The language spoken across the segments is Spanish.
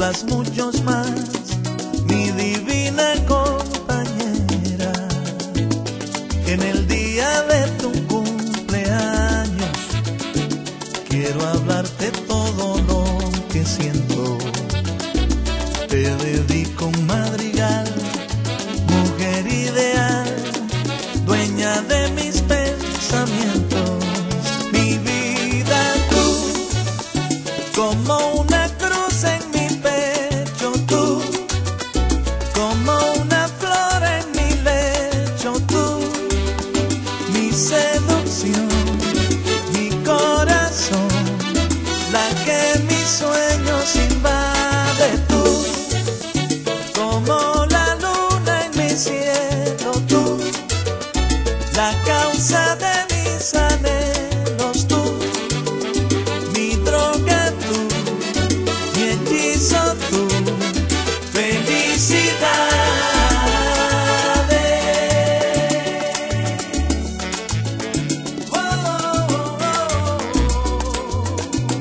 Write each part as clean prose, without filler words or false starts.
juntas muchos más, mi divina compañera. En el día de tu cumpleaños quiero hablarte todo lo que siento. Te dedico un madrigal, mujer ideal, dueña de mis pensamientos. Mi vida, tú, como una cruz en mi pecho, tú, como una flor en mi lecho, tú, mi seducción, mi corazón, la que mis sueños invade, tú, como la luna en mi cielo, tú, la causa de mis anhelos, tú, mi droga, tú, mi hechizo, tú, felicidades. Oh, oh, oh, oh.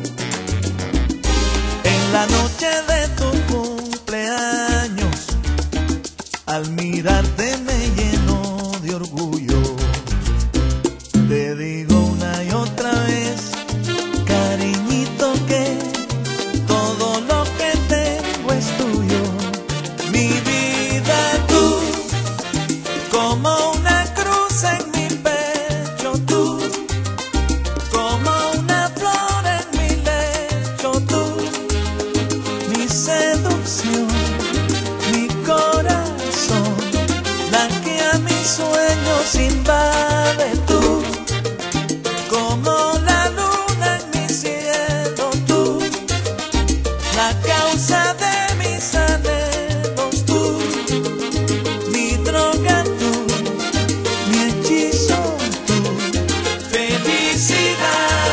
En la noche de tu cumpleaños, al mirarte me lleno de orgullo. Te digo una y otra vez, cariñito, que todo lo que tengo es tuyo. Mi vida, tú, como una cruz en mi pecho, tú, como una flor en mi lecho, tú, mi seducción, mi corazón, la que a mis sueños invade, tú, como la luna en mi cielo, tú, la causa de mis anhelos, tú, mi droga, tú, mi hechizo, tú, felicidades.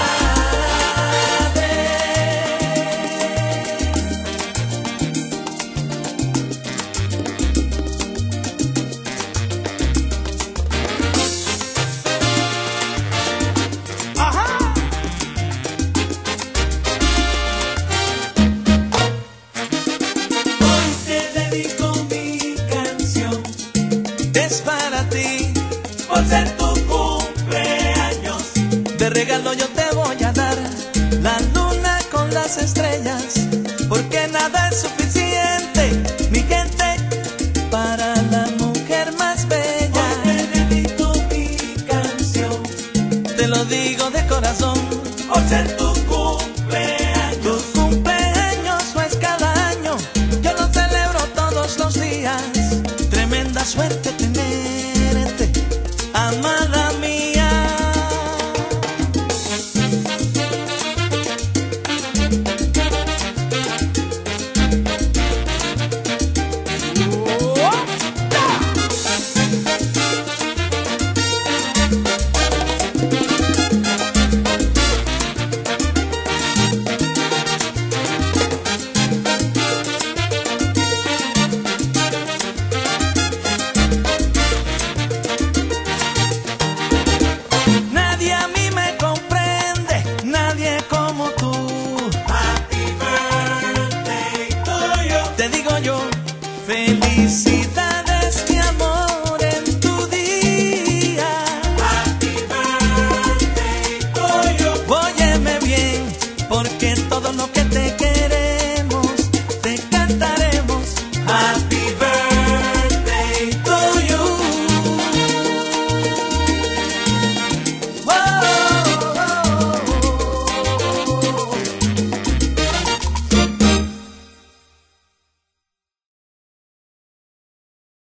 ¡Ajá! Hoy te dedico mi canción, es para ti, por ser tu cumpleaños. De regalo yo te voy a dar la luna con las estrellas,